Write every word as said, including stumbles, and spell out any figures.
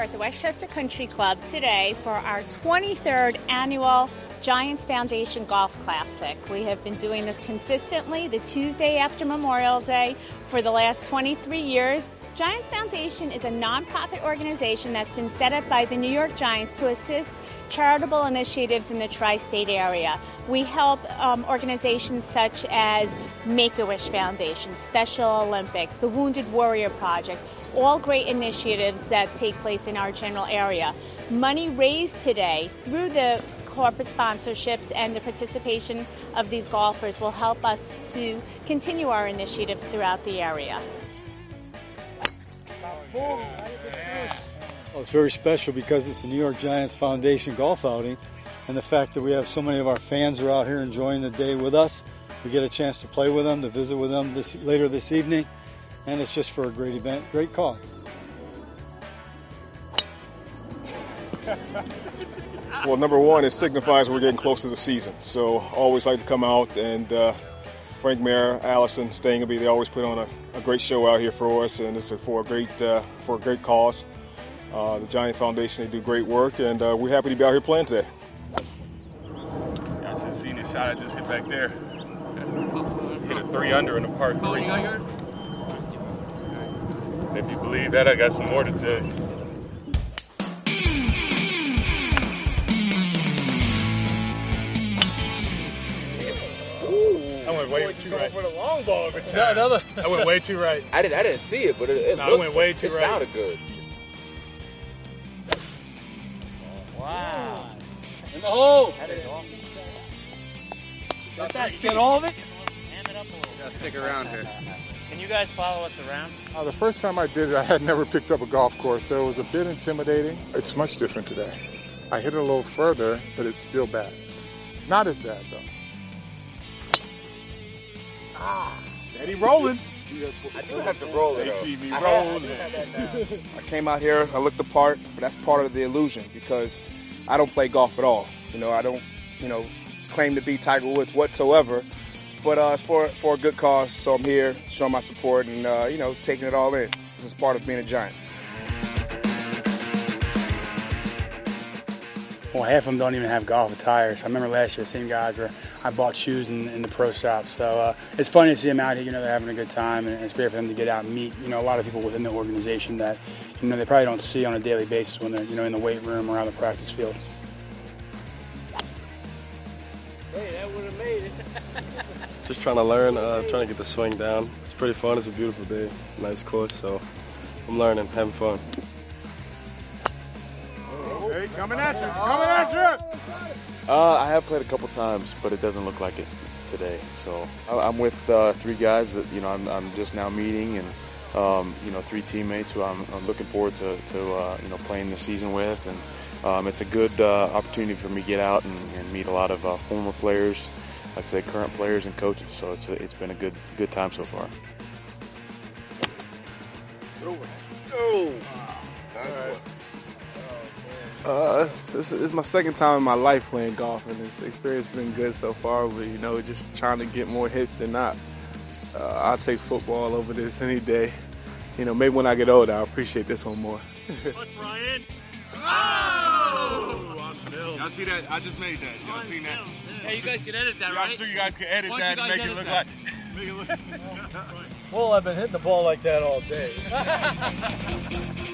at the Westchester Country Club today for our twenty-third annual Giants Foundation Golf Classic. We have been doing this consistently the Tuesday after Memorial Day for the last twenty-three years. Giants Foundation is a nonprofit organization that's been set up by the New York Giants to assist charitable initiatives in the tri-state area. We help um, organizations such as Make-A-Wish Foundation, Special Olympics, the Wounded Warrior Project, all great initiatives that take place in our general area. Money raised today through the corporate sponsorships and the participation of these golfers will help us to continue our initiatives throughout the area. Well, it's very special because it's the New York Giants Foundation Golf Outing, and the fact that we have so many of our fans are out here enjoying the day with us. We get a chance to play with them, to visit with them this, later this evening, and it's just for a great event, great cause. Well, number one, it signifies we're getting close to the season, so always like to come out, and uh, Frank Mayer, Allison, Stangaby, they always put on a, a great show out here for us, and it's for a great uh, for a great cause. Uh, the Giant Foundation, they do great work, and uh, we're happy to be out here playing today. I just seen the shot I just hit back there. Hit a three under in the par three. If you believe that, I got some more to tell you. I went way too right. For the long ball every time. No, another. I went way too right. I didn't. I didn't see it, but it, it no, looked. I went way too it right. It sounded good. Wow. In the hole. That is awesome. Got that? Get all of it? Hand it up a little. Gotta stick around here. Can you guys follow us around? Uh, the first time I did it, I had never picked up a golf course, so it was a bit intimidating. It's much different today. I hit it a little further, but it's still bad. Not as bad, though. Ah, steady rolling. I do have to roll it. They see me I rolling. I came out here, I looked the part, but that's part of the illusion because I don't play golf at all. You know, I don't, you know, claim to be Tiger Woods whatsoever. But uh, it's for for a good cause, so I'm here showing my support and uh, you know, taking it all in. This is part of being a Giant. Well, half of them don't even have golf attires. I remember last year, the same guys where I bought shoes in, in the pro shop. So uh, it's funny to see them out here. You know, they're having a good time, and it's great for them to get out and meet, you know, a lot of people within the organization that, you know, they probably don't see on a daily basis when they're, you know, in the weight room or on the practice field. Hey, that would have made it. Just trying to learn, uh, trying to get the swing down. It's pretty fun. It's a beautiful day, nice course. So I'm learning, having fun. Hey, coming at you, coming at you! Uh, I have played a couple times, but it doesn't look like it today. So I'm with uh, three guys that you know I'm, I'm just now meeting, and um, you know three teammates who I'm, I'm looking forward to, to uh, you know playing the season with, and um, it's a good uh, opportunity for me to get out and, and meet a lot of uh, former players, like I say, current players and coaches. So it's a, it's been a good good time so far. Oh. Uh, this, this is my second time in my life playing golf, and this experience has been good so far. But you know, just trying to get more hits than not. Uh, I'll take football over this any day. You know, maybe when I get older, I'll appreciate this one more. What, Brian? Oh! On film. Y'all see that? I just made that. Y'all seen that? Hey, you guys can edit that, right? I'm sure you guys can edit that and make it look that? like. Make it look. Well, I've been hitting the ball like that all day.